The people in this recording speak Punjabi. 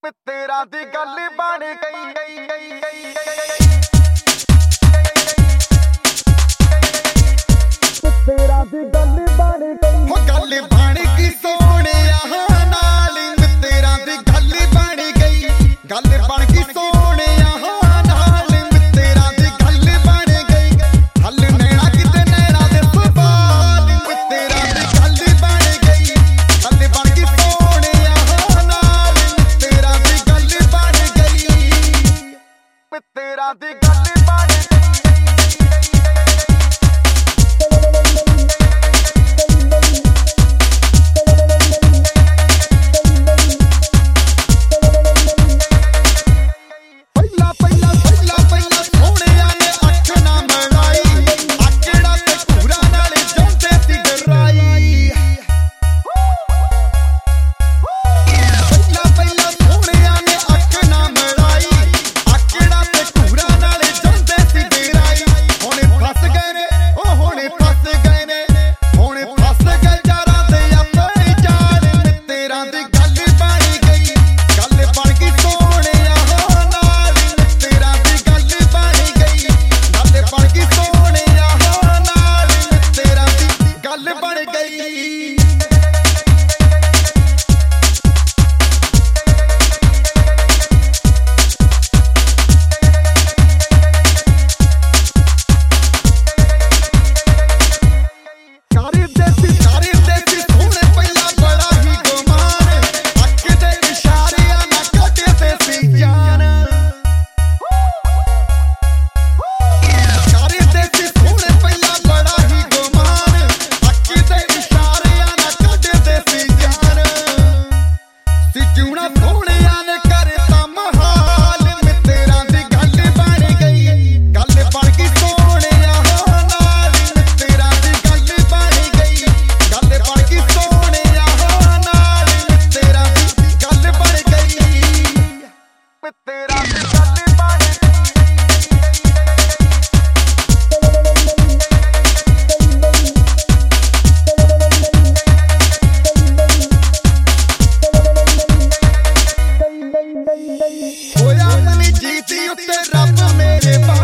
ਤੇਰਾ ਦੀ ਗੱਲ ਬਣ ਗਈ ਤੇਰਾ ਦੀ ਗੱਲ ਬਣ ਗਈ ਹੋ ਗੱਲ ਬਣ ਗਈ ਸੋਹਣਿਆ ਨਾਲ ਤੇਰਾ ਦੀ ਗੱਲ ਬਣ ਗਈ ਗੱਲ ਬਣ ਗਈ ਸੋਹਣਿਆ ਨਾਲ ਤੇਰਾ ਦੀ ਗੱਲ ਬਣ ਗਈ ਹੱਲ ਨੈਣਾ ਕਿਤੇ ਨੈਣਾ ਦੇ ਸਵਾਲ ਤੇਰਾ ਦੀ ਗੱਲ ਬਣ ਗਈ ਹੱਲ ਬਣ ਗਈ ਸੋਹਣਿਆ ਨਾਲ ਤੇਰਾ ਦੀ ਗੱਲ ਬਣ ਗਈ ਤੇਰਾ ਦੀ ਗੱਲ ਬਣ ਗਈ ਹੋਇਆ ਮਨੀ ਜੀਤੀ ਉੱਤੇ ਰੱਬ ਮੇਰੇ